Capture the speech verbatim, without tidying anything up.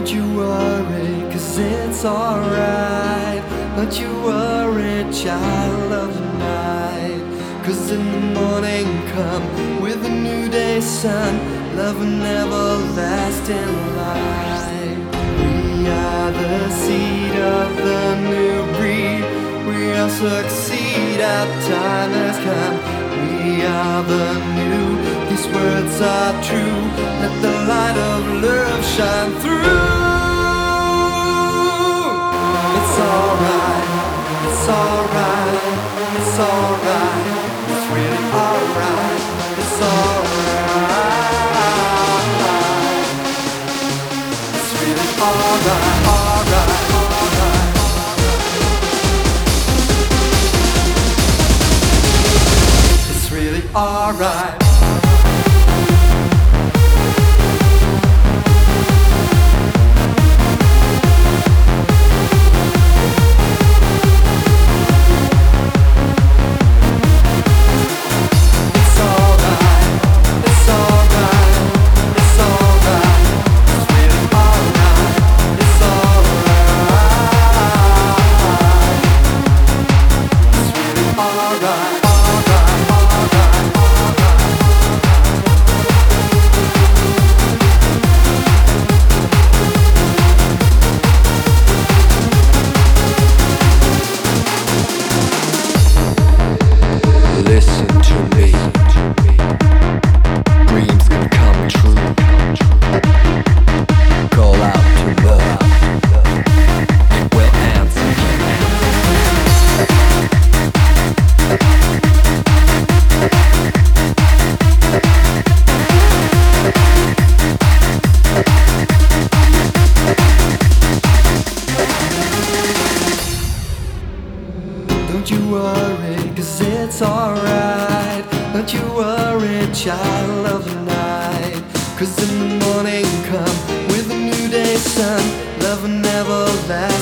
Don't you worry, cause it's alright. Don't you worry, child of the night. Cause in the morning come with a new day sun, love and everlasting light. We are the seed of the new breed. We will succeed, our time has come. We are the new, these words are true. Let the light of love shine through. It's alright, it's alright, it's alright. It's really alright, it's alright. It's really alright, alright, alright. It's really alright. Listen to me. Dreams can come true. Call out to love. It will answer you. Don't you worry, cause it's alright. Don't you worry, child of the night. Cause in the morning come with a new day sun, love and everlasting.